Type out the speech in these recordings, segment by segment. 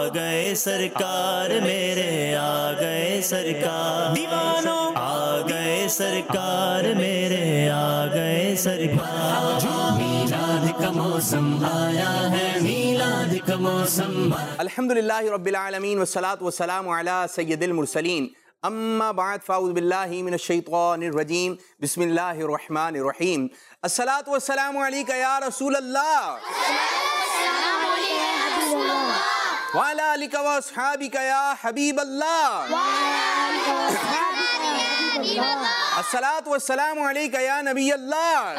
गए सरकार मेरे, आ गए सरकार दीवानों, आ गए सरकार मेरे, आ गए सरकार। मीलाद का मौसम आया है, मीलाद का मौसम। अल्हम्दुलिल्लाहि रब्बिल आलमीन वस्सलातु वस्सलामु अला सय्यदिल मुरसलीन, अम्मा बाद फ़अऊज़ु बिल्लाहि मिनश शैतानिर रजीम, बिस्मिल्लाहिर रहमानिर रहीम। अस्सलातु वस्सलामु अलैका या रसूल अल्लाह व अला आलिका व अस्हाबिका या हबीब अल्लाह। अस्सलातु वस्सलामु अलैका या नबी अल्लाह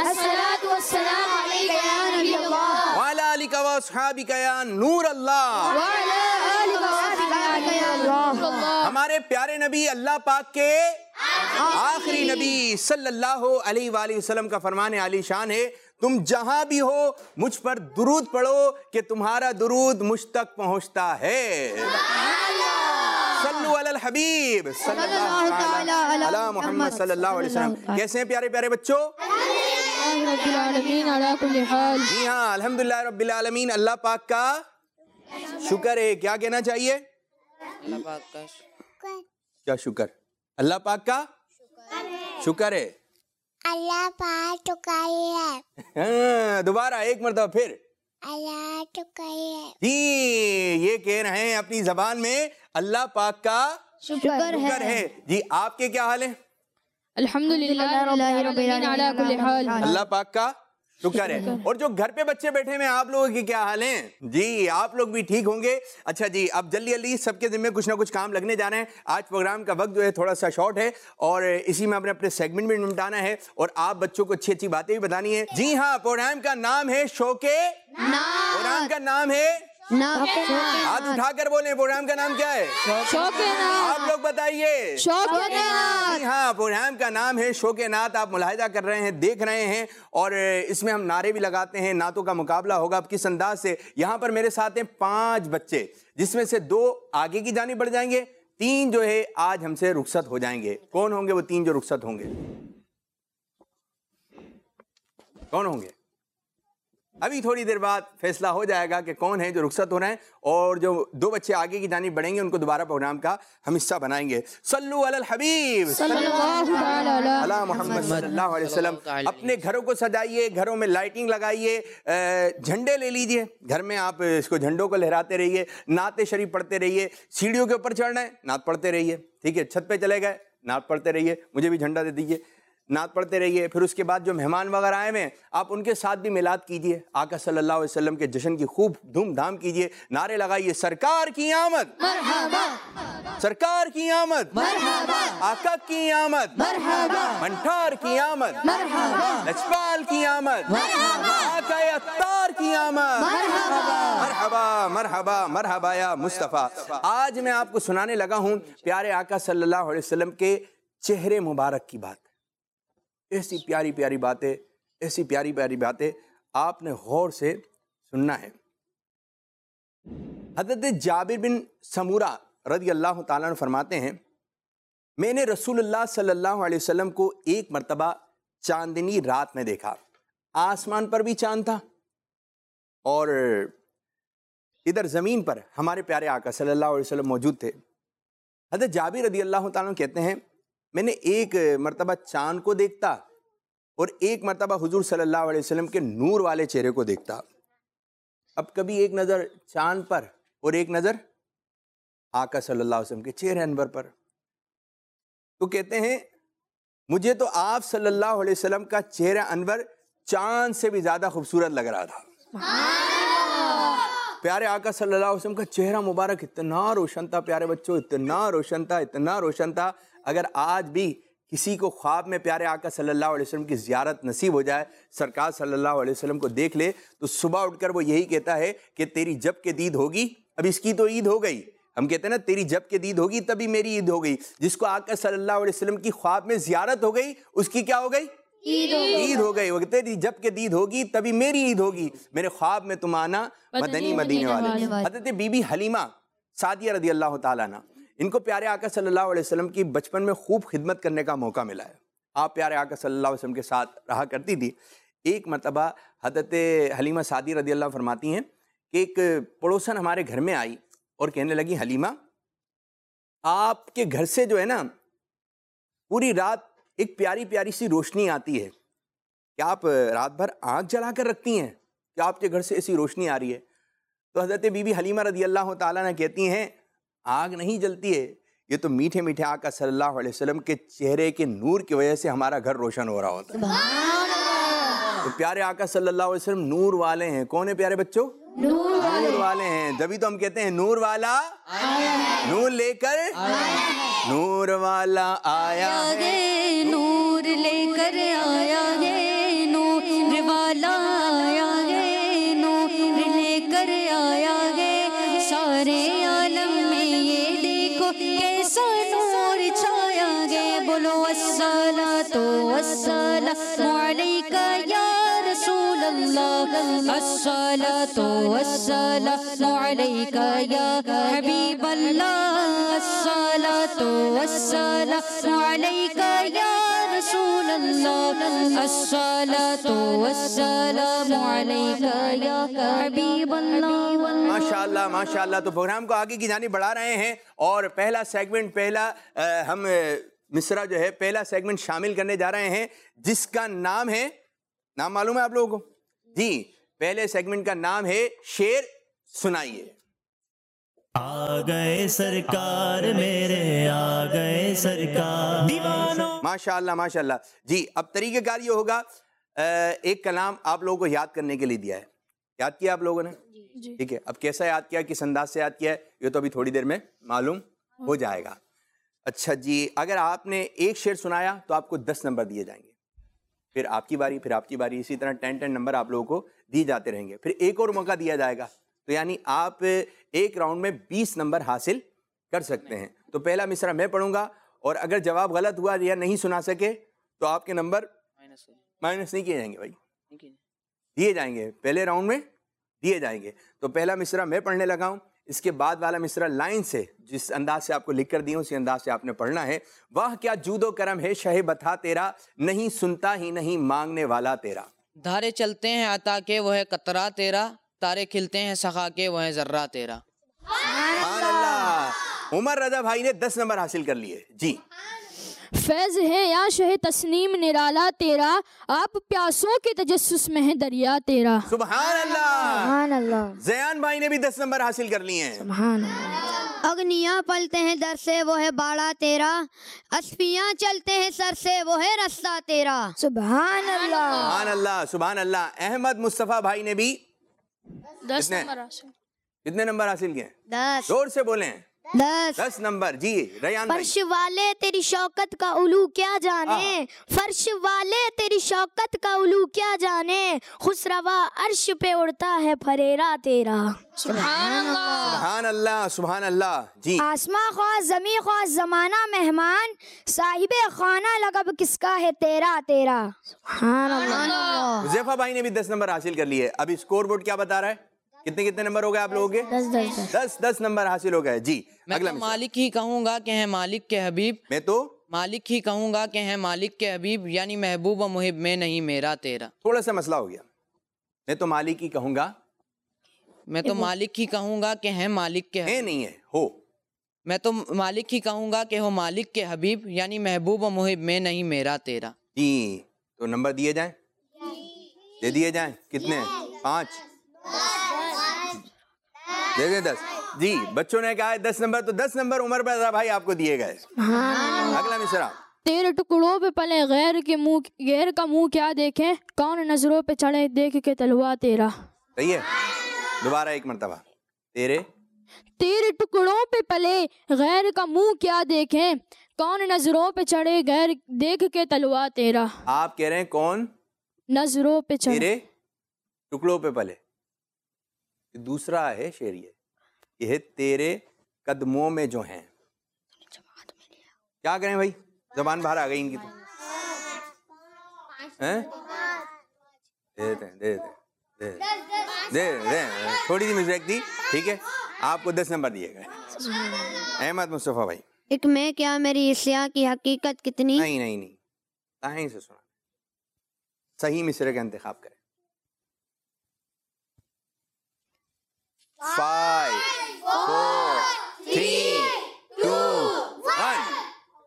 व अला आलिका व अस्हाबिका या नूर अल्लाह। हमारे प्यारे नबी अल्लाह पाक के आखिरी नबी सल्लल्लाहु अलैहि वसल्लम का फरमाने आली शान है, तुम जहां भी हो मुझ पर दुरूद पढ़ो कि तुम्हारा दुरूद मुझ तक पहुंचता है। सल्लु अलल हबीब सल्लल्लाहु अला मुहम्मद सल्लल्लाहु अलैहि वसल्लम। कैसे हैं प्यारे प्यारे बच्चों? जी हाँ, अल्हम्दुलिल्लाह रब्बिल आलमीन। अल्लाह पाक का शुक्र है। क्या कहना चाहिए? अल्लाह पाक का शुक्र। क्या शुक्र? अल्लाह पाक का शुक्र है। अल्लाह पाक टुकाई है। हाँ, दोबारा एक मरतबा फिर। अल्लाह टुकाई है। जी, ये कह रहे हैं अपनी जबान में अल्लाह पाक का शुक्र है। जी, आपके क्या हाल है? अल्हम्दुलिल्लाह रब्बिल आलमीन अला कुल्ली हाल। अल्लाह पाक का शुक्र है। और जो घर पे बच्चे बैठे हैं आप लोगों के क्या हाल हैं? जी, आप लोग भी ठीक होंगे। अच्छा जी, अब जल्दी जल्दी सबके जिम्मे कुछ ना कुछ काम लगने जा रहे हैं। आज प्रोग्राम का वक्त जो है थोड़ा सा शॉर्ट है और इसी में अपने सेगमेंट भी निपटाना है और आप बच्चों को अच्छी अच्छी बातें भी बतानी है। जी हाँ, प्रोग्राम का नाम है शौके नात। प्रोग्राम का नाम है हाथ उठाकर बोले, प्रोग्राम का नाम क्या है? शौके नात। आप लोग बताइए। शौके नात। जी हाँ, प्रोग्राम का नाम है शौके नात। आप मुलाहिजा कर रहे हैं, देख रहे हैं और इसमें हम नारे भी लगाते हैं, नातों का मुकाबला होगा। अब किस अंदाज से? यहाँ पर मेरे साथ हैं 5 बच्चे, जिसमें से 2 आगे की जानिब बढ़ जाएंगे, 3 जो है आज हमसे रुखसत हो जाएंगे। कौन होंगे वो 3 जो रुखसत होंगे? कौन होंगे? अभी थोड़ी देर बाद फैसला हो जाएगा कि कौन है जो रुखसत हो रहे हैं और जो 2 बच्चे आगे की जानिब बढ़ेंगे उनको दोबारा प्रोग्राम का हम हिस्सा बनाएंगे। सल्लु अलल हबीब सल्लल्लाहु अला मुहम्मद सल्लल्लाहु अलैहि वसल्लम। अपने घरों को सजाइए, घरों में लाइटिंग लगाइए, झंडे ले लीजिए, घर में आप इसको झंडों को लहराते रहिए, नाते शरीफ पढ़ते रहिए। सीढ़ियों के ऊपर चढ़ना है, नात पढ़ते रहिए, ठीक है। छत पे चले गए, नात पढ़ते रहिए, मुझे भी झंडा दे दीजिए, नात पढ़ते रहिए। फिर उसके बाद जो मेहमान वगैरह आए हैं आप उनके साथ भी मिलाद कीजिए, आका सल्लल्लाहु अलैहि वसल्लम के जश्न की खूब धूमधाम कीजिए, नारे लगाइए, सरकार की आमद मरहबा, सरकार की आमद मरहबा, आका की आमद मरहबा, मंठार की आमद मरहबा, लजपाल की आमद मरहबा, आका अत्तार की आमद मरहबा, मरहबा मरहबा मरहबा या मुस्तफ़ा। आज मैं आपको सुनाने लगा हूँ प्यारे आका सल्लल्लाहु अलैहि वसल्लम के चेहरे मुबारक की बात। ऐसी प्यारी प्यारी बातें, ऐसी प्यारी प्यारी बातें आपने गौर से सुनना है। हज़रत जाबिर बिन समूरा रज़ी अल्लाह ताला अन्हु फरमाते हैं, मैंने रसूलुल्लाह सल्लल्लाहु अलैहि वसल्लम को एक मर्तबा चांदनी रात में देखा। आसमान पर भी चांद था और इधर ज़मीन पर हमारे प्यारे आका सल्लल्लाहु अलैहि वसल्लम मौजूद थे। हज़रत जाबिर रज़ी अल्लाह ताला अन्हु कहते हैं, मैंने एक मर्तबा चांद को देखता और एक मर्तबा हुजूर सल्लल्लाहु अलैहि वसल्लम के नूर वाले चेहरे को देखता। अब कभी एक नज़र चांद पर और एक नज़र आका सल्लल्लाहु अलैहि वसल्लम के चेहरे अनवर पर। तो कहते हैं मुझे तो आप सल्लल्लाहु अलैहि वसल्लम का चेहरा अनवर चांद से भी ज़्यादा खूबसूरत लग रहा था। प्यारे आका सल्लल्लाहु अलैहि वसल्लम का चेहरा मुबारक इतना रोशन था प्यारे बच्चों, इतना रोशन था, इतना रोशन था। अगर आज भी किसी को ख्वाब में प्यारे आका सल्लल्लाहु अलैहि वसल्लम की ज़ियारत नसीब हो जाए, सरकार सल्लल्लाहु अलैहि वसल्लम को देख ले, तो सुबह उठकर वो यही कहता है कि तेरी जब के दीद होगी, अब इसकी तो ईद हो गई, हम कहते हैं ना तेरी जब के दीद होगी तभी मेरी ईद हो गई। जिसको आका सल्लल्लाहु अलैहि वसल्लम की ख्वाब में ज़ियारत हो गई उसकी क्या हो गई? ईद हो गई। वो तेरी जब के दीद होगी तभी मेरी ईद होगी, मेरे ख्वाब में तुम आना मदनी मदीने वाले। हज़रत बीबी हलीमा सादिया रज़ी अल्लाह ताला अन्हा, इनको प्यारे आका सल्लल्लाहु अलैहि वसल्लम की बचपन में खूब खिदमत करने का मौका मिला है। आप प्यारे आका सल्लल्लाहु अलैहि वसल्लम के साथ रहा करती थी। एक मरतबा हज़रत हलीमा सादी रज़ी अल्लाह फरमाती हैं कि एक पड़ोसन हमारे घर में आई और कहने लगी हलीमा, आपके घर से जो है ना पूरी रात एक प्यारी प्यारी सी रोशनी आती है, क्या आप रात भर आग जला कर रखती हैं? क्या आपके घर से ऐसी रोशनी आ रही है? तो हज़रत बीबी हलीमा रदी अल्लाह ताला ने कहती हैं, आग नहीं जलती है, ये तो मीठे मीठे आका सल्लल्लाहु अलैहि वसल्लम के चेहरे के नूर की वजह से हमारा घर रोशन हो रहा होता है। तो प्यारे आका सल्लल्लाहु अलैहि वसल्लम नूर वाले हैं। कौन है प्यारे बच्चों? नूर वाले हैं। तभी तो हम कहते हैं नूर वाला नूर लेकर नूर वाला आया है, नूर लेकर आया है, नूर वाला आया है, नूर लेकर आया है, सारे आलम में ये देखो कैसा नूर छाया है। बोलो अस्सलातु वस्सलामु अलैका या रसूल अल्लाह, अस्सलातु वस्सलामु अलैका या हबीब अल्लाह, अस्सलातु वस्सलामु अलैका या रसूल अल्लाह, अस्सलातु वस्सलामु अलैका या हबीब अल्लाह। माशाअल्लाह माशाअल्लाह। तो प्रोग्राम को आगे की जानिब बढ़ा रहे हैं और पहला सेगमेंट हम मिसरा जो है पहला सेगमेंट शामिल करने जा रहे हैं, जिसका नाम है, नाम मालूम है आप लोगों को जी? पहले सेगमेंट का नाम है शेर सुनाइए। आ गए सरकार मेरे, आ गए सरकार दीवानों। माशाअल्लाह माशाअल्लाह जी। अब तरीक़ेकार ये होगा, एक कलाम आप लोगों को याद करने के लिए दिया है, याद किया आप लोगों ने? ठीक है। अब कैसा याद किया, किस अंदाज से याद किया है, ये तो अभी थोड़ी देर में मालूम हो जाएगा। अच्छा जी, अगर आपने एक शेर सुनाया तो आपको 10 नंबर दिए जाएंगे, फिर आपकी बारी, फिर आपकी बारी, इसी तरह 10 नंबर आप लोगों को दिए जाते रहेंगे। फिर एक और मौका दिया जाएगा, तो यानी आप एक राउंड में 20 नंबर हासिल कर सकते हैं। तो पहला मिसरा मैं पढ़ूंगा और अगर जवाब गलत हुआ या नहीं सुना सके तो आपके नंबर माइनस नहीं किए जाएंगे भाई, दिए जाएंगे, पहले राउंड में दिए जाएंगे। तो पहला मिसरा मैं पढ़ने लगा हूं, इसके बाद वाला मिसरा लाइन से, जिस अंदाज से आपको लिख कर दिया उसी अंदाज से आपने पढ़ना है। वाह क्या जूदो करम है शहे बता तेरा, नहीं सुनता ही नहीं मांगने वाला तेरा। धारे चलते हैं अता के वो है कतरा तेरा, तारे खिलते हैं सखा के वो है जर्रा तेरा। सुभान अल्लाह। उमर रजा भाई ने 10 नंबर हासिल कर लिए जी। फैज है या शहे तस्नीम निराला तेरा, आप प्यासों के तजस्सुस में है दरिया तेरा। सुभान अल्लाह। सुभान अल्लाह। जयान भाई ने भी 10 नंबर हासिल कर लिए हैं। सुभान अल्लाह। अग्नियाँ पलते हैं दर से वो है बाड़ा तेरा, अस्फियाँ चलते हैं सर से वो है रास्ता तेरा। सुभान अल्लाह। सुभान अल्लाह सुभान अल्लाह। अहमद मुस्तफा भाई ने भी 10 नंबर हासिल। कितने नंबर हासिल किए? 10। जोर से बोलें। 10 नंबर जी। रयान भाई। फर्श वाले तेरी शौकत का उलू क्या जाने, फर्श वाले तेरी शौकत का उलू क्या जाने, खुसरवा अर्श पे उड़ता है फरेरा तेरा। सुभान अल्लाह। सुभान अल्लाह सुभान अल्लाह जी। आसमां ख्वाह ज़मीं ख्वाह ज़माना मेहमान, साहिबे खाना लगब किसका है तेरा तेरा। सुभान अल्लाह। हुज़ैफा भाई ने भी 10 नंबर हासिल कर लिए। अभी स्कोर बोर्ड क्या बता रहा है, कितने कितने नंबर हो गए आप लोगों के? 10 नंबर हासिल हो गए जी। मैं तो मालिक ही कहूँगा कि है मालिक के हबीब, मैं तो मालिक ही कहूँगा कि है मालिक के हबीब, यानी महबूब व मुहिब में नहीं मेरा तेरा। थोड़ा सा मसला हो गया। मैं तो मालिक ही कहूँगा, मैं तो मालिक ही कहूँगा कि है मालिक के है नहीं है हो। मैं तो मालिक ही कहूँगा कि हो मालिक के हबीब, यानी महबूब व मुहिब में नहीं मेरा तेरा जी। तो नंबर दिए जाएं, दे दिए जाएं। कितने? 5 दे दे 10 जी। बच्चों ने कहा है 10 नंबर, तो 10 नंबर उमर रजा भाई आपको दिए गए। अगला मिसरा। तेरे टुकड़ों पे पले गैर का मुंह क्या देखें, कौन नजरों पे चढ़े देख के तलवा तेरा। सही है, दोबारा एक मर्तबा। तेरे टुकड़ों पे पले गैर का मुंह क्या देखें, कौन नजरों पे चढ़े गैर देख के तलवा तेरा। आप कह रहे हैं कौन नजरों पे चढ़े, तेरे टुकड़ों पे पले। दूसरा है शेर, ये है तेरे कदमों में जो हैं। क्या करें भाई, जबान बाहर आ गई इनकी तो। हैं? दे देते थोड़ी सी मिस्टेक थी, ठीक है। आपको 10 नंबर दिए गए। अहमद मुस्तफा भाई। एक मैं क्या मेरी इस्या की हकीकत कितनी। नहीं नहीं नहीं, कहीं से सुना, सही मिसरे का इंतखाब करें। 5 4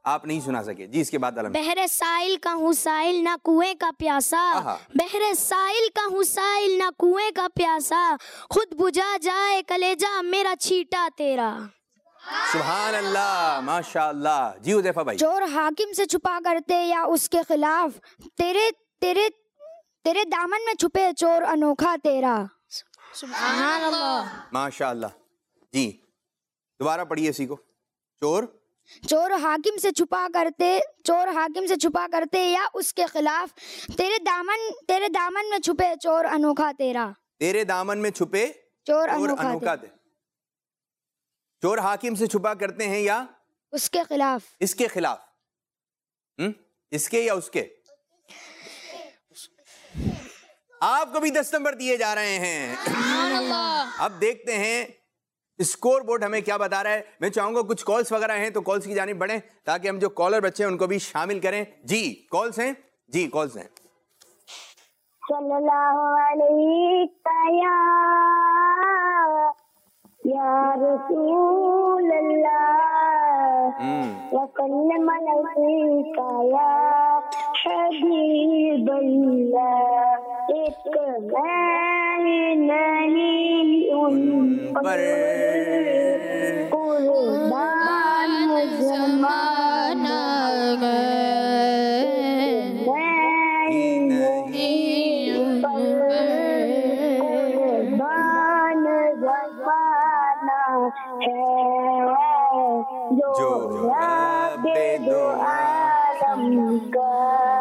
आप नहीं सुना सके। जी इसके बाद अलम। बहरे साइल का हूँ साइल ना कुएं का प्यासा, बहरे साइल का हूँ साइल ना कुएं का प्यासा, खुद बुझा जाए कलेजा मेरा छीटा तेरा। सुभान अल्लाह, माशाअल्लाह। जी हुज़ैफा भाई। चोर हाकिम से छुपा करते या उसके खिलाफ, तेरे तेरे तेरे दामन में छुपे चोर अनोखा तेरा। सुभान अल्लाह, माशाअल्लाह। जी दोबारा पढ़िए इसी को। चोर हाकिम से छुपा करते या उसके खिलाफ, तेरे दामन में छुपे चोर अनोखा तेरा। तेरे दामन में छुपे चोर अनोखा तेरा। चोर हाकिम से छुपा करते हैं या उसके खिलाफ, इसके खिलाफ। इसके या उसके। आपको भी 10 नंबर दिए जा रहे हैं। अब देखते हैं स्कोर बोर्ड हमें क्या बता रहा है। मैं चाहूंगा कुछ कॉल्स वगैरह हैं तो कॉल्स की जानिब बढ़ें ताकि हम जो कॉलर बच्चे हैं उनको भी शामिल करें। जी कॉल्स हैं। जी कॉल्स हैं। सल्लल्लाहु अलैहि या रसूल अल्लाह या कल्लम अलैका या हबीब अल्लाह, एक मैं नहीं उन पर कुर्बान जमाना जो रब्बे दो आलम का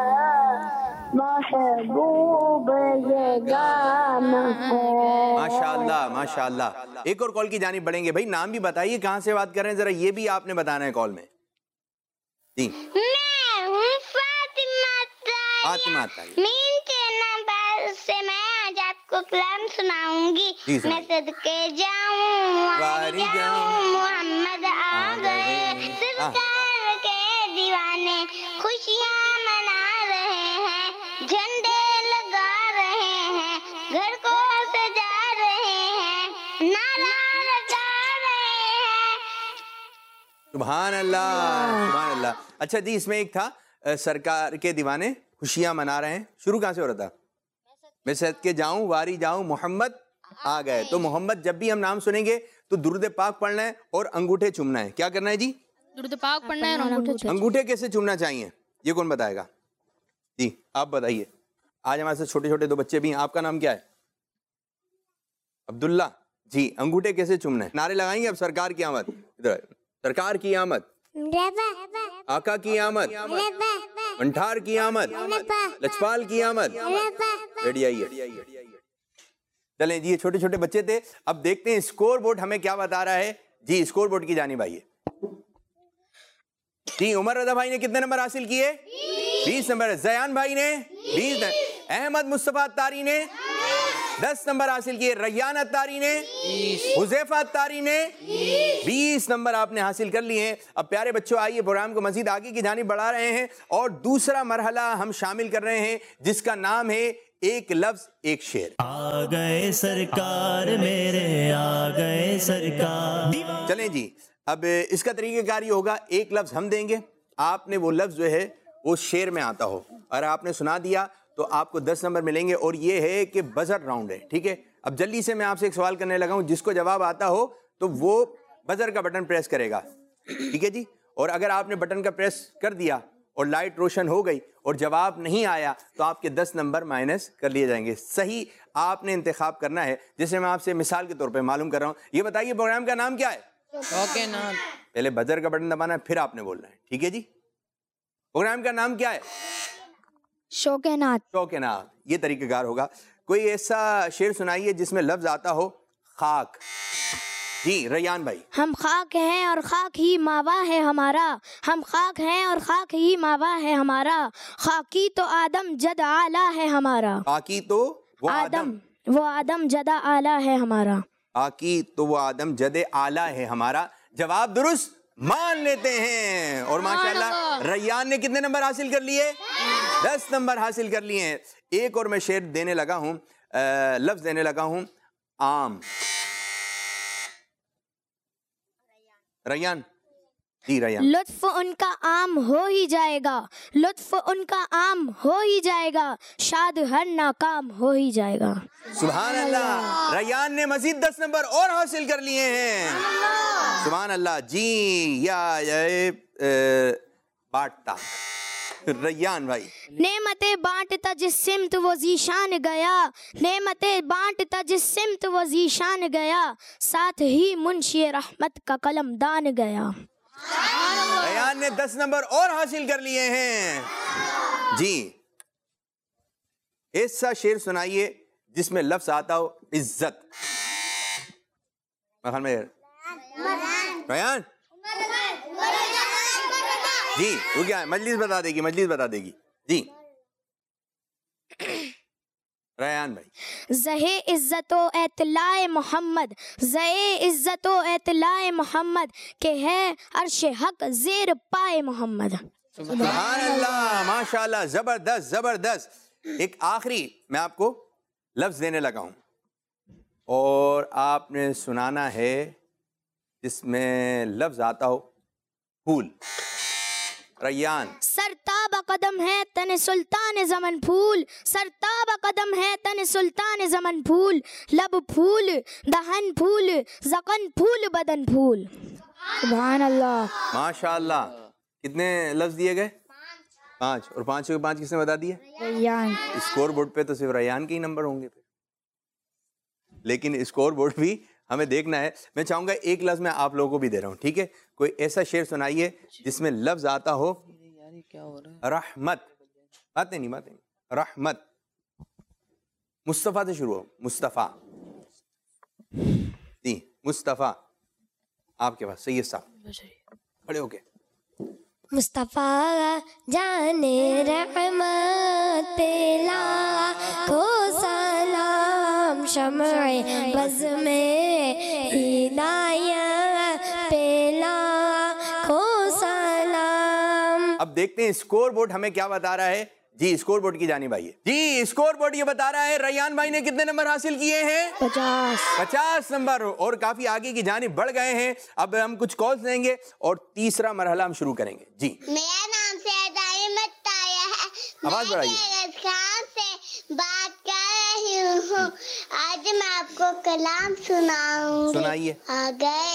महबूब जगाना है। माशाअल्लाह माशाअल्लाह। एक और कॉल की जानिब बढ़ेंगे। भाई नाम भी बताइए, कहाँ से बात कर रहे हैं, जरा ये भी आपने बताना है कॉल में। जी मैं हूँ फातिमा ताहिर। से मैं आज आपको कलाम सुनाऊंगी। मैं सदके जाऊं वारी जाऊं, मोहम्मद आ गए, सरकार के दीवाने खुशियां मना रहे हैं, झंडे लगा रहे हैं, घर को सजा रहे हैं, नारा लगा रहे हैं। सुभान अल्लाह सुभान अल्लाह। अच्छा जी इसमें एक था सरकार के दीवाने खुशियां मना रहे हैं। शुरू कहाँ से हो रहा था? मैं सदके जाऊं वारी जाऊं, मोहम्मद आ गए। तो मोहम्मद जब भी हम नाम सुनेंगे तो दुरूद पाक पढ़ना है और अंगूठे चूमना है। क्या करना है जी? दुरूद पाक पढ़ना है और अंगूठे कैसे चूमना चाहिए ये कौन बताएगा? जी आप बताइए। आज हमारे साथ छोटे छोटे 2 बच्चे भी हैं। आपका नाम क्या है? अब्दुल्ला। जी अंगूठे कैसे चूमना है? नारे लगाएंगे अब। सरकार की आमद, इधर सरकार की आमद, आका की आमद, मंठार की आमद, लचपाल की आमद। रेडी आइए। चलें जी, ये छोटे छोटे बच्चे थे। अब देखते हैं स्कोर बोर्ड हमें क्या बता रहा है। जी स्कोर बोर्ड की जानिब आइए। जी उमर रजा भाई ने कितने नंबर हासिल किए? 20 नंबर। जयान भाई ने 20 नंबर। अहमद मुस्तफा अत्तारी ने 10 नंबर हासिल किए। रैयान अत्तारी ने, हुज़ैफा अत्तारी ने 20 नंबर आपने हासिल कर लिए हैं। अब प्यारे बच्चों आइए प्रोग्राम को मजीद आगे की जानिब बढ़ा रहे हैं और दूसरा मरहला हम शामिल कर रहे हैं जिसका नाम है एक लफ्ज एक शेर। आ गए सरकार मेरे, आ गए सरकार। चलें जी, अब इसका तरीक़ेकार ये होगा, एक लफ्ज हम देंगे, आपने वो लफ्ज जो है वो शेर में आता हो और आपने सुना दिया तो आपको 10 नंबर मिलेंगे। और ये है कि बजर राउंड है, ठीक है। अब जल्दी से मैं आपसे एक सवाल करने लगा हूं, जिसको जवाब आता हो तो वो बजर का बटन प्रेस करेगा, ठीक है जी। और अगर आपने बटन का प्रेस कर दिया और लाइट रोशन हो गई और जवाब नहीं आया तो आपके 10 नंबर माइनस कर लिए जाएंगे। सही आपने इंतखाब करना है। जैसे मैं आपसे मिसाल के तौर पे मालूम कर रहा हूँ, ये बताइए प्रोग्राम का नाम क्या है? शौक़-ए-नात। पहले बजर का बटन दबाना है, फिर आपने बोलना है, ठीक है जी। प्रोग्राम का नाम क्या है? शौक़-ए-नात। शौक़-ए-नात, ये तरीक़ेकार होगा। कोई ऐसा शेर सुनाइए जिसमें लफ्ज आता हो खाक। जी रैयान भाई। हम खाक हैं और खाक ही मावा है हमारा, हम खाक हैं और खाक ही मावा है हमारा, खाकी तो आदम जद आला है हमारा। खाकी तो वो आदम जद आला है हमारा। खाकी तो वो आदम जद आला है हमारा। जवाब दुरुस्त मान लेते हैं। और माशाल्लाह रैयान ने कितने नंबर हासिल कर लिए? 10 नंबर हासिल कर लिए हैं। एक और मैं शेर देने लगा हूं, लफ्ज देने लगा हूं, आम। रैयान। जी रैयान। लुत्फ उनका आम हो ही जाएगा, लुत्फ उनका आम हो ही जाएगा, शाद हर नाकाम हो ही जाएगा। सुभान अल्लाह। रैयान ने मजीद 10 नंबर और हासिल कर लिए हैं। सुभान अल्लाह। जी या बांटता रैयान भाई। नेमतें बांटता जिस सिमत वो जीशान गया, नेमतें बांटता जिस सिमत वो जीशान गया, साथ ही मुंशी रहमत का कलम दान गया। रैयान ने 10 नंबर और हासिल कर लिए हैं। जी ऐसा शेर सुनाइए जिसमें लफ्ज आता हो इज्जत। रैयान जी वो क्या है? मजलिस बता देगी, मजलिस बता देगी। जी रैयान भाई। ज़हे इज्जतो एतलाए मोहम्मद, ज़हे इज्जतो एतलाए मोहम्मद, के है अर्श हक ज़ेर पाए मोहम्मद। सुभान अल्लाह, माशाल्लाह, जबरदस्त जबरदस्त। एक आखिरी मैं आपको लफ्ज देने लगा हूं और आपने सुनाना है जिसमें लफ्ज आता हो फूल। रैयान। सरताब कदम है तन सुल्तान ज़मन फूल, सरताब कदम है तन सुल्तान ज़मन फूल, लब फूल दहन फूल ज़कन फूल बदन फूल। सुभान अल्लाह। माशाल्लाह। कितने लफ्ज दिए गए? 5। और 5 के 5 किसने बता दिए? रैयान। स्कोर बोर्ड पे तो सिर्फ रैयान के ही नंबर होंगे फिर, लेकिन स्कोर बोर्ड भी हमें देखना है। मैं चाहूंगा एक लफ्ज मैं आप लोगों को भी दे रहा हूँ, ठीक है? कोई ऐसा शेर सुनाइए जिसमें लफ्ज आता हो रहमत। बातें नहीं रहमत। मुस्तफ़ा से शुरू हो। मुस्तफ़ा। जी मुस्तफ़ा आपके पास। सैयद साहब खड़े होके। मुस्तफ़ा जाने रहमत लाखो सलाम, शम्ए बज़ में हिदायत पे लाखो सलाम। अब देखते हैं स्कोर बोर्ड हमें क्या बता रहा है। जी स्कोर बोर्ड की जानिब आइए। जी स्कोर बोर्ड ये बता रहा है रैयान भाई ने कितने नंबर हासिल किए हैं? 50 नंबर, और काफी आगे की जानिब बढ़ गए हैं। अब हम कुछ कॉल्स लेंगे और तीसरा मरहला हम शुरू करेंगे। जी मेरा नाम सैयद अहमद ताया है। आवाज बढ़ाइए। मैं खान से बात कर रही हूँ। आज मैं आपको कलाम सुनाऊंगी। सुनाइए। आ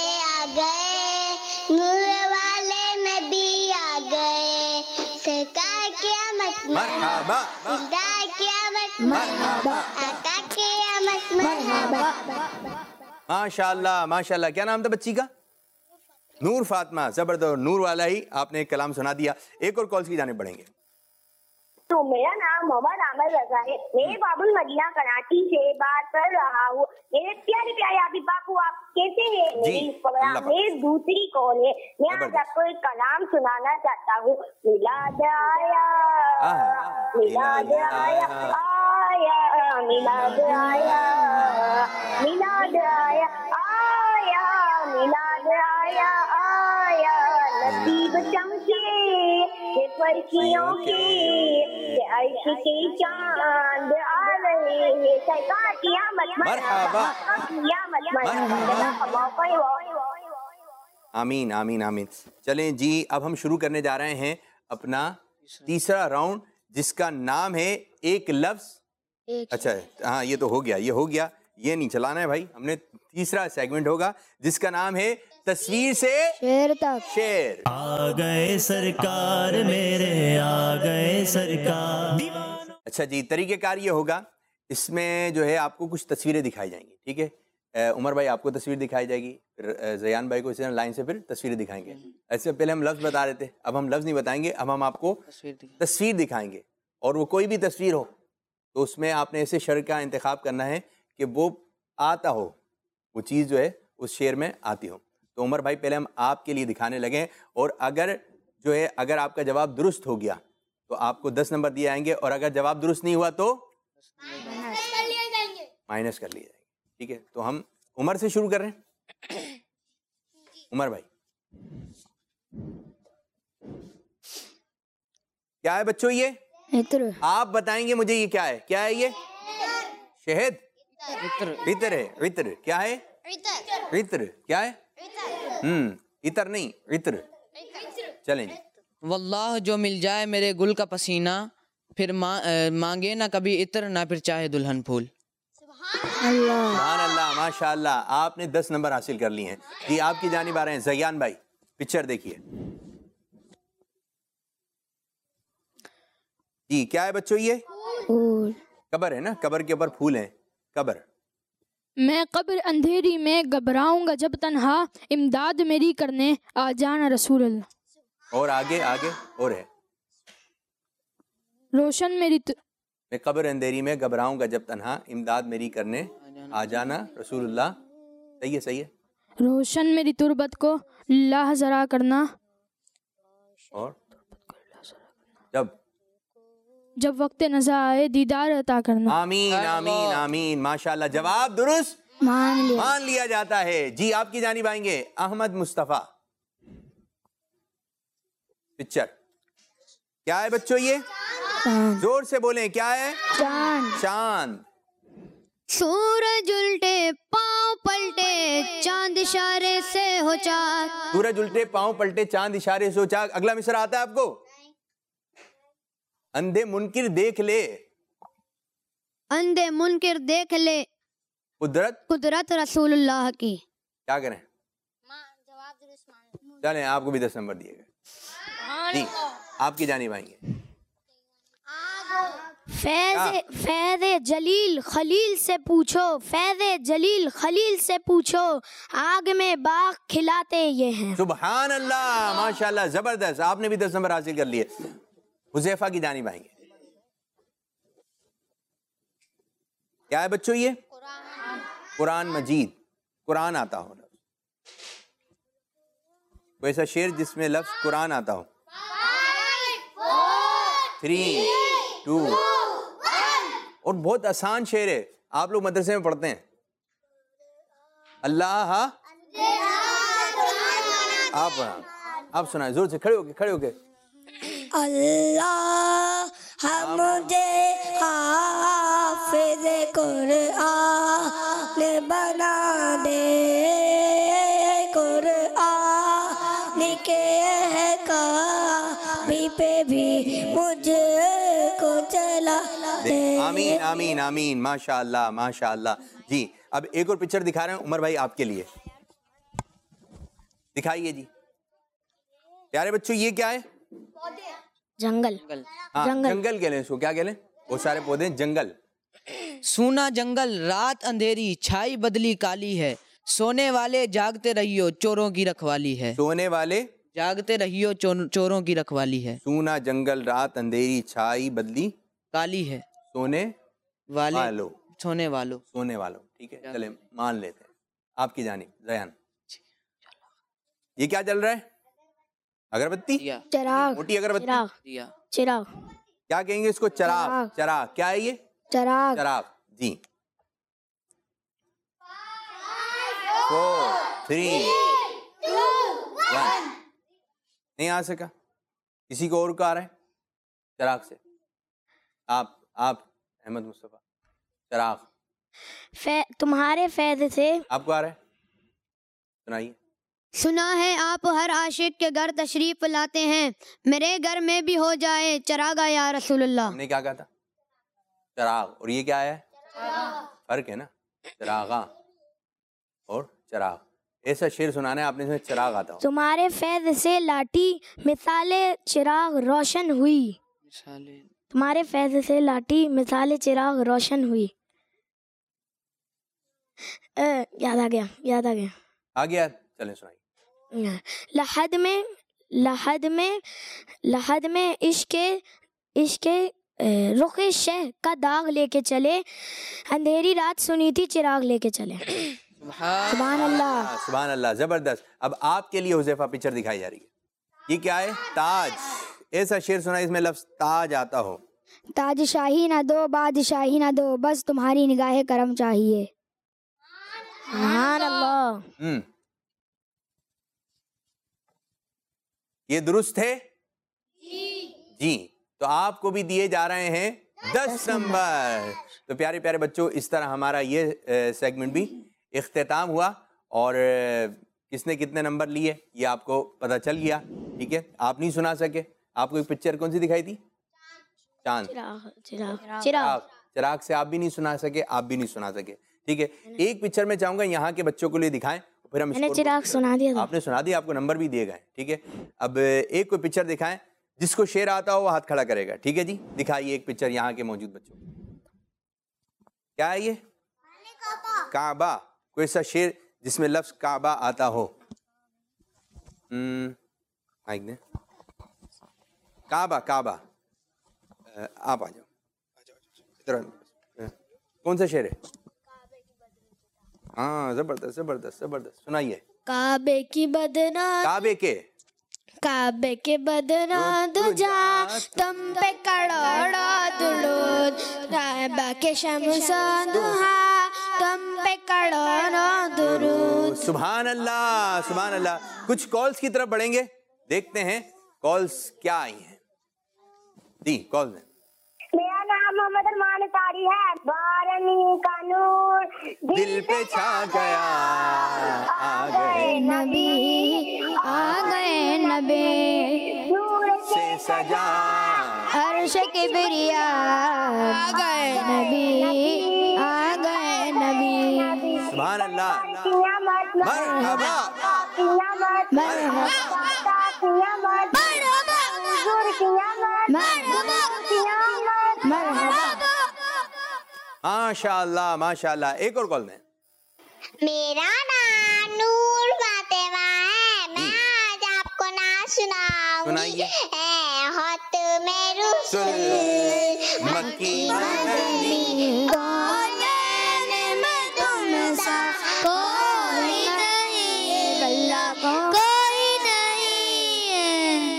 गए नूर वाले नबी आ गए, सरकार क़यामत मरहबा सरकार क़यामत मरहबा, आका क़यामत मरहबा। माशाल्लाह माशाल्लाह। क्या नाम था बच्ची का? नूर फातिमा। जबरदस्त, नूर वाला ही आपने एक कलाम सुना दिया। एक और कॉल्स की जानिब बढ़ेंगे। तो मेरा नाम मोहम्मद आमिर रजा है। मैं बाबुल मदीना कराची से बात कर रहा हूँ। मेरे प्यारे प्यारे हाबिब बापू, आप कैसे हैं? मेरी प्रोग्राम में दूसरी कॉल है। मैं आज आपको एक कलाम सुनाना चाहता हूँ। मिलाद आया मिलाद आया आया मिलाद आया मिलाद आया आया मिलाद आया आया, नसीब चमके फर्शियों के अर्श के चांद आ रहे हैं, सरकार क़यामत मरहबा क़यामत मरहबा। आमीन आमीन आमीन। चलें जी, अब हम शुरू करने जा रहे हैं अपना तीसरा राउंड जिसका नाम है एक लफ्ज। अच्छा हाँ ये तो हो गया, ये हो गया, ये नहीं चलाना है भाई। हमने तीसरा सेगमेंट होगा जिसका नाम है तस्वीर से शेर तक। शेर। आ गए सरकार मेरे, आ गए सरकार। अच्छा जी, तरीक़ेकार ये होगा, इसमें जो है आपको कुछ तस्वीरें दिखाई जाएंगी, ठीक है? उमर भाई आपको तस्वीर दिखाई जाएगी, फिर जयान भाई को इसी लाइन से फिर तस्वीरें दिखाएंगे। ऐसे पहले हम लफ्ज़ बता रहे थे, अब हम लफ्ज़ नहीं बताएंगे, अब हम आपको तस्वीर दिखाएंगे। और वो कोई भी तस्वीर हो तो उसमें आपने ऐसे शेर का इंतखाब करना है कि वो आता हो, वो चीज़ जो है उस शेर में आती हो। तो उमर भाई पहले हम आपके लिए दिखाने लगे, और अगर जो है अगर आपका जवाब दुरुस्त हो गया तो आपको 10 नंबर दिए जाएंगे, और अगर जवाब दुरुस्त नहीं हुआ तो माइनस कर लिए जाएंगे, ठीक है? तो हम उमर से शुरू कर रहे हैं। उमर भाई क्या है बच्चों? ये इत्र। आप बताएंगे मुझे ये क्या है? क्या है ये? शहद? इत्र है। इत्र क्या है? इत्र क्या है? इतर नहीं, इत्र। चलें जी। वल्लाह जो मिल जाए मेरे गुल का पसीना, फिर मांगे ना कभी इत्र ना फिर चाहे दुल्हन फूल। सुभान अल्लाह, माशाअल्लाह, आपने 10 नंबर हासिल कर लिए हैं जी। आपकी जानिब आ रहे हैं ज़यान भाई, पिक्चर देखिए जी। क्या है बच्चों ये? कब्र है ना, कब्र के ऊपर फूल हैं। कब्र। मैं कब्र अंधेरी में घबराऊंगा जब तन्हा, इमदाद मेरी करने आ जाना रसूल अल्लाह। और आगे आगे और है, रोशन मेरी मैं कब्र अंधेरी में घबराऊंगा जब तन्हा, इमदाद मेरी करने आ जाना रसूलुल्लाह। सही है, सही है। रोशन मेरी तुरबत को लाह जरा करना, और जब वक्त नज़र आए दीदार अता करना। आमीन आमीन आमीन, माशाअल्लाह। जवाब दुरुस्त मान लिया जाता है जी। आपकी जानिब आएंगे अहमद मुस्तफ़ा। पिक्चर क्या है बच्चों ये? जोर से बोलें, क्या है? चांद। चांद। सूरज उल्टे पाँव पलटे चांद इशारे से हो चाक। सूरज उल्टे पाँव पलटे चांद इशारे से हो चाक। अगला मिसरा आता है आपको? अंधे मुनकिर देख ले, अंधे मुनकिर देख ले, कुदरत रसूलुल्लाह की। क्या करें? चलें, आपको भी 10 नंबर दिए गए जी। आपकी जानिब आएंगे फैज़ जलील खलील से पूछो, फैज़ जलील खलील से पूछो, आग में बाग खिलाते ये हैं। सुभान अल्लाह, माशाअल्लाह, जबरदस्त। आपने भी 10 नंबर हासिल कर लिए। हुज़ैफा की जानिब आएंगे। क्या है बच्चों ये? कुरान मजीद। कुरान आता हो, कोई ऐसा शेर जिसमें लफ्ज कुरान आता हो? 3, 2 और बहुत आसान शेर है, आप लोग मदरसे में पढ़ते हैं। अल्लाह, आप सुनाए जोर से, खड़े होके, खड़े होके। अल्लाह मुझे हाफिज़ कुरआन बना दे, कुरआन के अहकाम पे भी मुझको चला दे। आमीन आमीन आमीन, माशाअल्लाह माशाअल्लाह जी। अब एक और पिक्चर दिखा रहे हैं उमर भाई आपके लिए, दिखाइए जी। प्यारे बच्चों ये क्या है? जंगल। हाँ, जंगल कह लें इसको, क्या कह लें? वो सारे पौधे जंगल। सूना जंगल रात अंधेरी छाई बदली काली है, सोने वाले जागते रहियो चोरों की रखवाली है। सोने वाले जागते रहियो चोरों की रखवाली है। सूना जंगल रात अंधेरी छाई बदली काली है, सोने वालों, सोने वालों, सोने वालों। ठीक है, चले मान लेते हैं। आपकी जानिब ज़यान, ये क्या चल रहा है? अगरबत्ती, चिराग, मोटी अगरबत्ती, चिराग। क्या कहेंगे इसको? चराग। चराग क्या है ये? चिराग। चराग जी। 4, 3, 2, 1। नहीं आ सका? किसी को और को आ रहा है? चराग से आप अहमद मुस्तफ़ा। चराग तुम्हारे फैज़ से आपको आ रहा है? सुनाइए। सुना है आप हर आशिक के घर तशरीफ लाते हैं, मेरे घर में भी हो जाए चरागा या रसूलुल्लाह। हमने क्या कहा था? चराग। और ये क्या है? फर्क है ना, चरागा और चराग। ऐसा शेर सुनाना है आपने, इसमें चराग आता हो। तुम्हारे फैज़ से लाठी मिसाले चिराग रोशन हुई, तुम्हारे फैज़ से लाठी मिसाले चिराग रोशन हुई। याद आ गया, याद आ गया, आ गया। चलें सुनाइए। लहद में इश्के रुखे शह का दाग लेके चले, अंधेरी रात सुनी थी चिराग लेके चले। सुभान अल्लाह, सुभान अल्लाह, जबरदस्त। अब आपके लिए हुज़ैफा पिक्चर दिखाई जा रही है। ये क्या है? ताज। ऐसा शेर सुना इसमें लफ्ज ताज आता हो। ताज शाही ना दो, बादशाही ना दो, बस तुम्हारी निगाह करम चाहिए। सुभान अल्लाह। ये दुरुस्त है जी। तो आपको भी दिए जा रहे हैं 10 नंबर। तो प्यारे प्यारे बच्चों, इस तरह हमारा ये सेगमेंट भी इख्तिताम हुआ और किसने कितने नंबर लिए ये आपको पता चल गया। ठीक ठीक है, आप नहीं सुना सके। आपको एक पिक्चर कौन सी दिखाई थी? चांद। चिराग से आप भी नहीं सुना सके, आप भी नहीं सुना सके, ठीक है। एक पिक्चर में चाहूंगा यहाँ के बच्चों को लिए दिखाएं, फिर हम मैंने चिराग सुना दिया था। आपने सुना दिया, आपको नंबर भी दिए गए, ठीक है। अब एक कोई पिक्चर दिखाएं, जिसको शेर आता हो वो हाथ खड़ा करेगा, ठीक है जी। दिखाइए एक पिक्चर यहाँ के मौजूद बच्चों को। क्या है ये? काबा। कोई ऐसा शेर जिसमें लफ्ज काबा आता हो? माइक दे। काबा, काबा। आप आ जाओ, इधर। कौन सा शेर है? हाँ, जबरदस्त जबरदस्त जबरदस्त, सुनाइए। काबे की बदना, काबे के बदना दुजा, तुम पे करोड़ों दुरूद, काबा के शम्स दुहा, तुम पे करोड़ों दुरूद। सुभान अल्लाह, सुभान अल्लाह। कुछ कॉल्स की तरफ बढ़ेंगे, देखते हैं कॉल्स क्या आई हैं। जी, कॉल में। मेरा नाम मोहम्मद अरमान तारी है। बारहवीं का नूर दिल पे छा गया, आ गए नबी, आ गए नबी, नूर से सजा, अर्श के बिरिया, आ गए नबी, आ गए नबी। सुभान अल्लाह, कियामत मरहबा, कियामत मरहबा, कियामत हुजूर, कियामत मरहबा, कियामत मरहबा। माशाअल्लाह माशाअल्लाह। एक और कॉल में। मेरा नाम नूर फातिमा है। मैं आज आपको नाच सुनाऊंगी। सुनाइए। हाथ में रुसूल मक्की मदनी, कोने में तुम सा कोई नहीं, अल्लाह कोई नहीं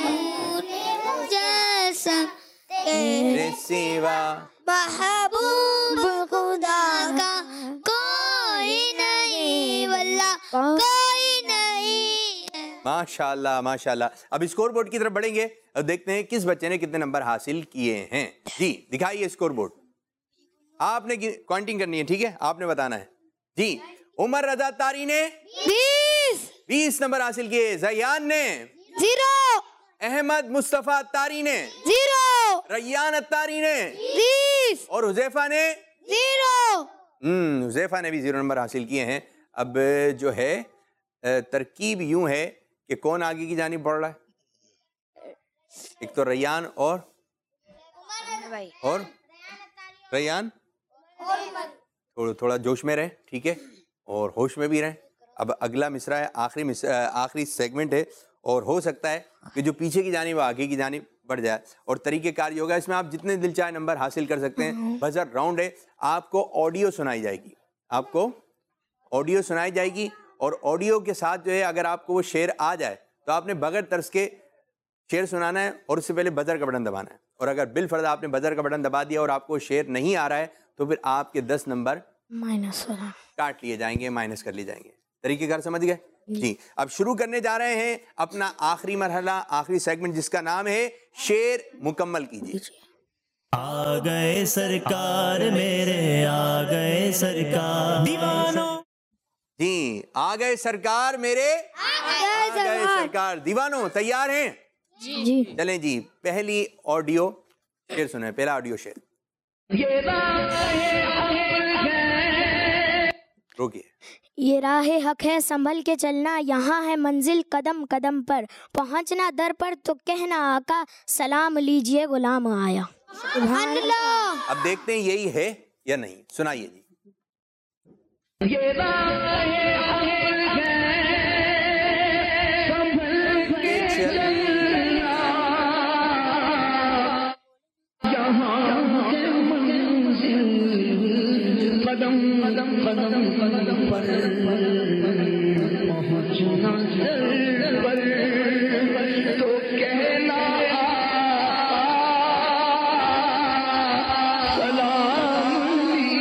जैसा तेरे सिवा, महबूब खुदा का कोई नहीं, वल्लाह कोई नहीं। माशाअल्लाह माशाअल्लाह। अब स्कोर बोर्ड की तरफ बढ़ेंगे और देखते हैं किस बच्चे ने कितने नंबर हासिल किए हैं। जी, दिखाइए स्कोर बोर्ड। आपने काउंटिंग करनी है, ठीक है, आपने बताना है। जी, उमर रजा तारी ने 20 नंबर हासिल किए। जयान ने 0, अहमद मुस्तफा तारी ने 0, रैयान अत्तारी ने 20 और हुजैफा ने 0। हुजैफा ने भी 0 नंबर हासिल किए हैं। अब जो है तरकीब यूं है कि कौन आगे की जानिब बढ़ रहा है? एक तो रैयान और रैयान थोड़ा जोश में रहे, ठीक है, और होश में भी रहे। अब अगला मिसरा है, आखिरी सेगमेंट है, और हो सकता है कि जो पीछे की जानिब आगे की जानिब बढ़ जाए। और तरीक़ेकार ये होगा, इसमें आप जितने दिल चाहे नंबर हासिल कर सकते हैं। बजर राउंड है, आपको ऑडियो सुनाई जाएगी, आपको ऑडियो सुनाई जाएगी, और ऑडियो के साथ जो है अगर आपको वो शेर आ जाए तो आपने बगैर तर्स के शेर सुनाना है, और उससे पहले बजर का बटन दबाना है। और अगर बिलफर्ज आपने बजर का बटन दबा दिया और आपको शेर नहीं आ रहा है तो फिर आपके 10 नंबर माइनस काट लिए जाएंगे, माइनस कर लिए जाएंगे। तरीक़ेकार समझ गए? जी, अब शुरू करने जा रहे हैं अपना आखिरी मरहला, आखिरी सेगमेंट, जिसका नाम है शेर मुकम्मल कीजिए। आ गए सरकार मेरे, आ गए सरकार दीवानों। जी, आ गए सरकार मेरे, आ गए सरकार दीवानों। तैयार हैं? जी। चलें जी, पहली ऑडियो शेर सुने, पहला ऑडियो शेर। रोकिए। ये राहे हक है, संभल के चलना, यहाँ है मंजिल कदम कदम पर, पहुँचना दर पर तो कहना आका, सलाम लीजिए गुलाम आया। सुभान अल्लाह। अब देखते हैं यही है या नहीं, सुनाइए जी। कदम कदम कदम कदम पर पहुँचना पर तो कहना सलाम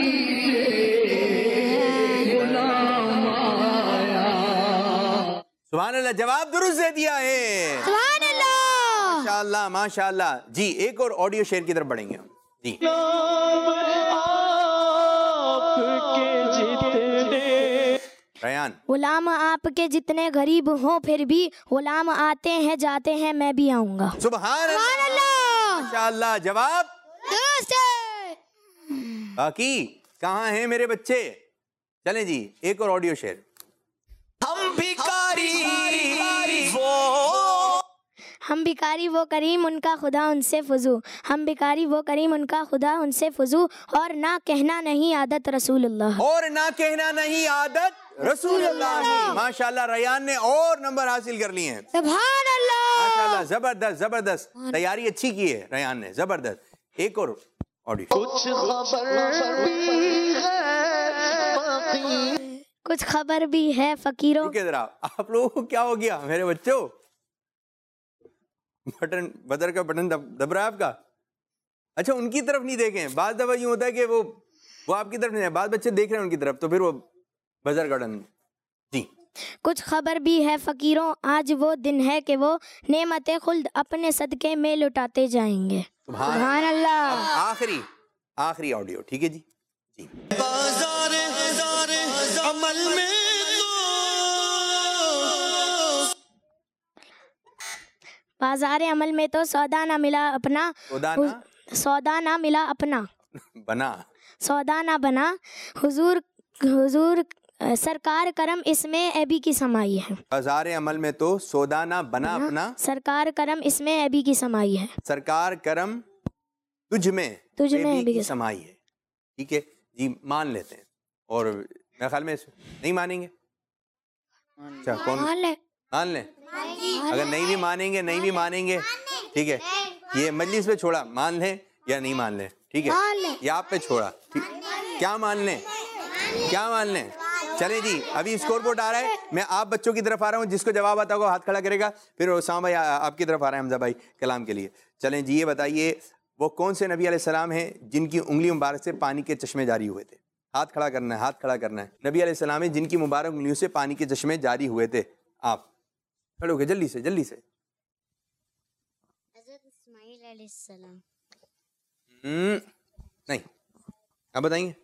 लीजिए गुलाम आया। सुभान अल्लाह, जवाब दुरुस्त दे दिया है। सुभान अल्लाह। माशाअल्लाह माशाअल्लाह। जी, एक और ऑडियो शेर की तरफ बढ़ेंगे हम। जी, रयान, गुलाम आपके जितने गरीब हों फिर भी गुलाम आते हैं जाते हैं, मैं भी आऊंगा। सुभान अल्लाह, माशाअल्लाह। जवाब बाकी कहाँ हैं मेरे बच्चे? चलें जी, एक और ऑडियो शेयर। हम भिखारी हम भिखारी वो करीम उनका खुदा उनसे फुजू, हम भिखारी वो करीम उनका खुदा उनसे फुजू, और ना कहना नहीं आदत रसूलुल्लाह, और ना कहना नहीं आदत रसूलुल्लाह। माशाल्लाह, रयान ने और नंबर हासिल कर लिए हैं। सुभान अल्लाह, माशाल्लाह, जबरदस्त जबरदस्त, तैयारी अच्छी की है रयान ने, जबरदस्त। एक और ऑडियो। कुछ खबर भी है फकीरों। जरा आप लोगों को क्या हो गया मेरे बच्चों? बटन बदर का बटन दब रहा है आपका? अच्छा, उनकी तरफ नहीं देखें। बाद दफा यूं होता है कि वो आपकी तरफ नहीं है, बाद बच्चे देख रहे हैं उनकी तरफ, तो फिर वो बजर का बटन। जी, कुछ खबर भी है फकीरों, आज वो दिन है कि वो नेमते खुल्द अपने सदके में लुटाते जाएंगे। सुभान अल्लाह। आखिरी ऑडियो, ठीक है जी। जी, अमल में बाजार अमल में तो सौदा ना मिला अपना, सौदा ना मिला अपना बना, सौदा ना बना, हुजूर हुजूर सरकार करम इसमें अभी की समाई है। बाजार अमल में तो सौदा ना बना अपना, सरकार करम इसमें अभी की समाई है। सरकार करम तुझ में अभी की समाई है। ठीक है जी, मान लेते हैं। और मेरे ख्याल में नहीं मानेंगे। अच्छा, कौन मान ले? अगर नहीं भी मानेंगे ठीक है, ये मजलिस पे छोड़ा, मान लें या नहीं मान लें, ठीक है, ये आप पे छोड़ा। क्या मान लें? चलें जी, अभी स्कोर बोर्ड आ रहा है, मैं आप बच्चों की तरफ आ रहा हूँ, जिसको जवाब आता होगा हाथ खड़ा करेगा, फिर उसामा भाई आपकी तरफ आ रहा है, हमजा भाई कलाम के लिए। चलें जी, ये बताइए वो कौन से नबी अलैहिस्सलाम हैं जिनकी उंगली मुबारक से पानी के चश्मे जारी हुए थे? हाथ खड़ा करना है। नबी अलैहिस्सलाम हैं जिनकी मुबारक उंगलियों से पानी के चश्मे जारी हुए थे। आप खड़े हो गए, जल्दी से। नहीं, आप बताइए,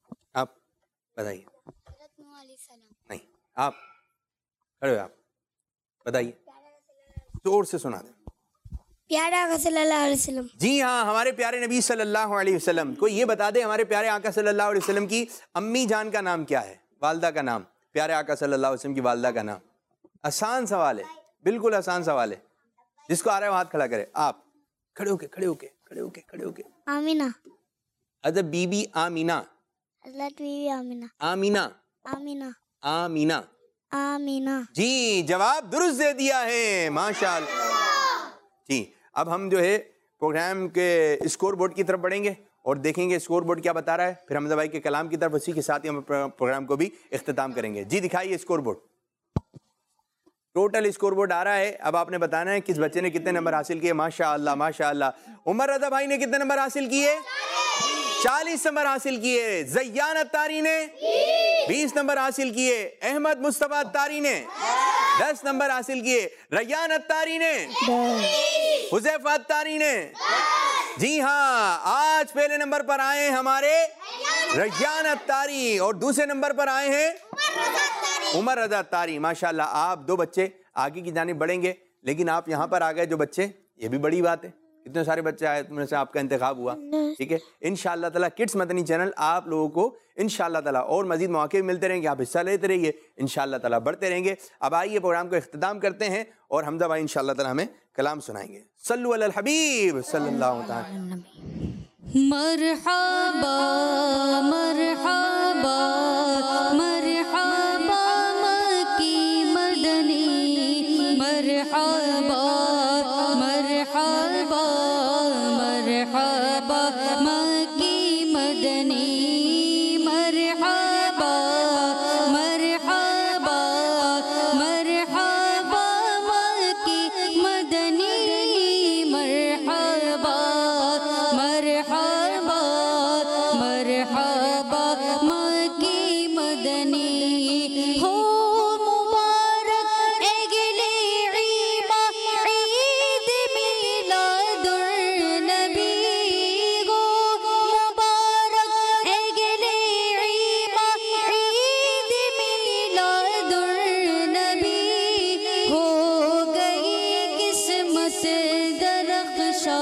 नहीं, आप खड़े हो, आप बताइए, जोर से सुना दें। प्यारे आका सल्लल्लाहु अलैहि वसल्लम। जी हाँ, हमारे प्यारे नबी सल्लल्लाहु अलैहि वसल्लम। कोई ये बता दे हमारे प्यारे आका सल्लल्लाहु अलैहि वसल्लम की अम्मी जान का नाम क्या है? वालदा का नाम, प्यारे आका सल्लल्लाहु अलैहि वसल्लम की वालदा का नाम। आसान सवाल है, बिल्कुल आसान सवाल है। जिसको आ रहा है वो हाथ खड़ा करे। आप खड़े होके। आमीना। अदब बीबी आमीना। हज़रत बीबी आमीना। आमीना। जी, जवाब दुरुस्त दे दिया है, माशाअल्लाह। जी, अब हम जो है प्रोग्राम के स्कोर बोर्ड की तरफ बढ़ेंगे और देखेंगे स्कोर बोर्ड क्या बता रहा है, फिर हमजा भाई के कलाम की तरफ, उसी के साथ ही हम प्रोग्राम को भी इख्तिताम करेंगे। जी, दिखाइए score board. Total score board आ रहा है। अब आपने बताना है किस बच्चे ने कितने नंबर हासिल किए। माशाअल्लाह। उमर रजा भाई ने कितने नंबर हासिल किए? 40 नंबर हासिल किए। ज़ैयान अत्तारी ने 20 नंबर हासिल किए। अहमद मुस्तफा अत्तारी ने 10 नंबर हासिल किए। रैयान अत्तारी ने, हुज़ैफा अत्तारी ने, जी हाँ, आज पहले नंबर पर आए हमारे रैयान अत्तारी और दूसरे नंबर पर आए हैं उमर रजा अत्तारी। माशाल्लाह, आप दो बच्चे आगे की जानिब बढ़ेंगे, लेकिन आप यहाँ पर आ गए जो बच्चे, ये भी बड़ी बात है। इतने सारे बच्चे आए, तुमने से आपका इंतखाब हुआ, ठीक है। इंशाअल्लाह ताला किड्स मदनी चैनल आप लोगों को इंशाअल्लाह ताला और मजीद मौके मिलते रहेंगे, आप हिस्सा लेते रहिए, इंशाअल्लाह ताला बढ़ते रहेंगे। अब आइए प्रोग्राम को इख्तिताम करते हैं और हमजा भाई इंशाअल्लाह ताला हमें कलाम सुनाएंगे। सल्लु अलल हबीब सल्लल्लाहु तआला। मरहबा मरहबा मरहबा मक्की मदनी, मरहबा मरहबा मरहबा मक्की मदनी, मरहबा मरहबा मरहबा मक्की मदनी, मरहबा मरहबा मरहबा मक्की मदनी। हो मुबारक अगले ईमा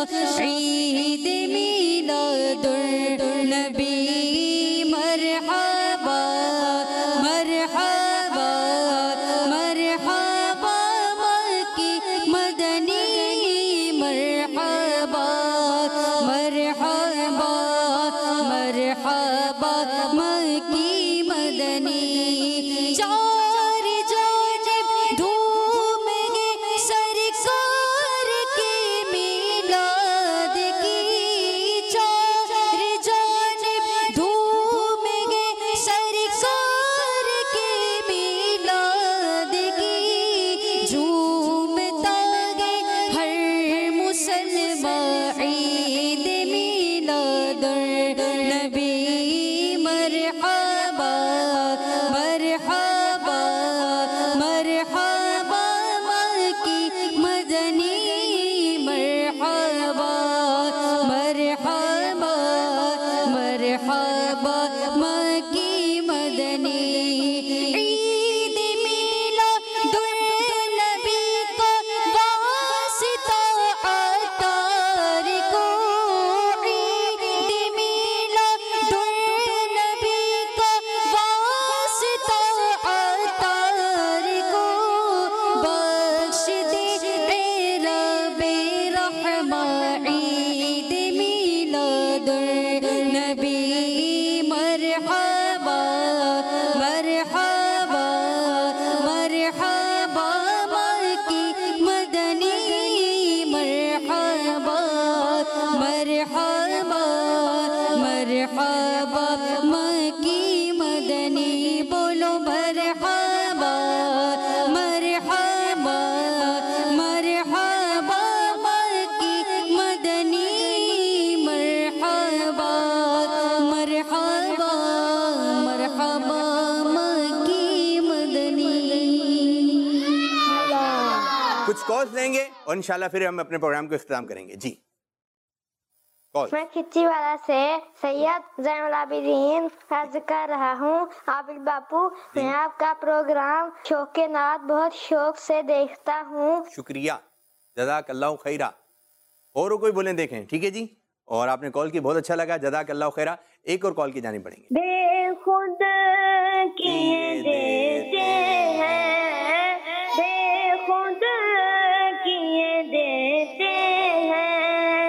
ईद मीलादुन नबी मरहबा मरहबा मरहबा मक्की मदनी मरहबा मरहबा मरहबा मक्की मदनी चार जानिब धूम गे सरकार के मिलाद की चार जानिब धूम गे सरकार के मिलाद की झूमता गे हर मुसलमान ईद मीलादुन नबी मरहबा मरहबा मरहबा मक्की मदनी मरहबा मरहबा मरहबा मक्की मदनी ईद मीलादुन नबी को वास्ता अतार को ईद मीलादुन नबी को वास्ता अतार को बख्श दे रब्बे रहमा ईद मीलादुन नबी मरहबा मरहबा मरहबा मक्की मदनी मरहबा मरहबा मरहबा मक्की मदनी बोलो मरहबा मरहबा मरहबा मक्की मदनी मरहबा मरहबा मरहबा मक्की मदनी। कुछ कॉल्स लेंगे और इंशाल्लाह फिर हम अपने प्रोग्राम को इख्तिताम करेंगे। जी कॉल। मैं खिच्चीवाला से सैयद ज़ैनुल आबिदीन अर्ज कर रहा हूँ। आबिद बापू, मैं आपका प्रोग्राम शौक़ नात बहुत शौक से देखता हूँ। शुक्रिया, जज़ाकल्लाहु खैरा। और कोई बोलें देखें, ठीक है जी। और आपने कॉल की, बहुत अच्छा लगा, जज़ाकल्लाहु खैरा। एक और कॉल की जानी पड़ेंगे। बेखुद किए देते हैं, बेखुद किए देते हैं,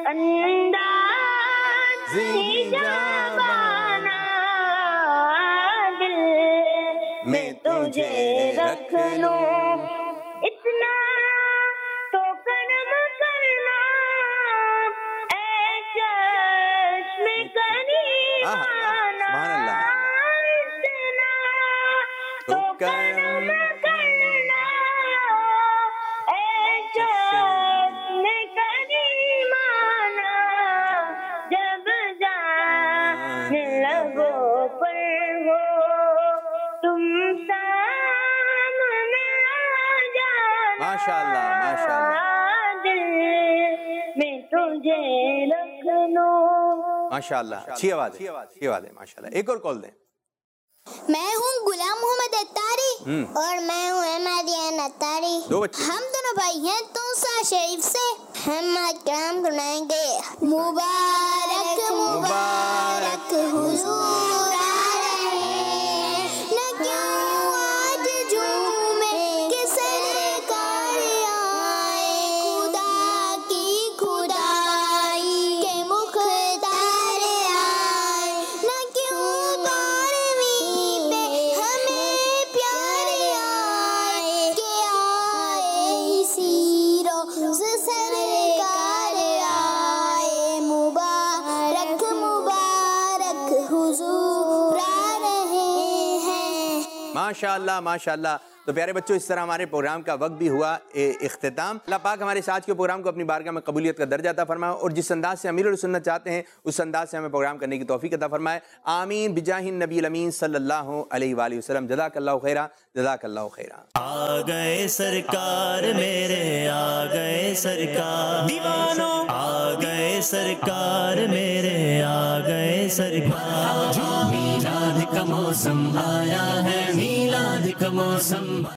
अंदाज़ जाबाना दिल में तुझे रख लूं, इतना तो कर्म करना ऐ चश्म करीमाना, इतना तो कर्म करना ऐ चश्म करीमाना, जब जाने लगो पर हो तुम सामने आ जाना, माशाअल्लाह माशाअल्लाह दिल में तुझे रख लूं। माशाअल्लाह, अच्छी आवाज है, अच्छी आवाज है माशाअल्लाह। एक और कॉल दें। मैं हूँ गुलाम मोहम्मद अत्तारी और मैं हूँ अहमदिया अत्तारी। दो बच्चे। हम दोनों भाई हैं तोसा शरीफ से। हम आज कलाम सुनाएंगे। मुबारक मुबारक हुजूर आ रहे हैं, न क्यों आज झूमे कि सरकार आए, खुदा की खुदाई के मुख्तार आए, न क्यों हमें प्यार आए, के आए इसी रोज़ सरकार आए, मुबारक मुबारक हुजूर आ रहे हैं। माशाअल्लाह माशाअल्लाह। तो प्यारे बच्चों, इस तरह हमारे प्रोग्राम का वक्त भी हुआ इख्तिताम। अल्लाह पाक हमारे साथ के प्रोग्राम को अपनी बारगाह में कबूलियत का दर्जा अता फरमाए और जिस अंदाज से अमीरुल सुन्नत चाहते हैं उस अंदाज से हमें प्रोग्राम करने की तौफीक अता फरमाए। आमीन बिजाहिन नबी अमीन सल्लल्लाहु अलैहि वसल्लम। जज़ाकल्लाहु खैरा, जज़ाकल्लाहु खैरा। आ गए सरकार मेरे, आ गए सरकार दीवानों, आ गए सरकार मेरे, आ गए सरकार। मीलाद का मौसम आया है, मीलाद का मौसम।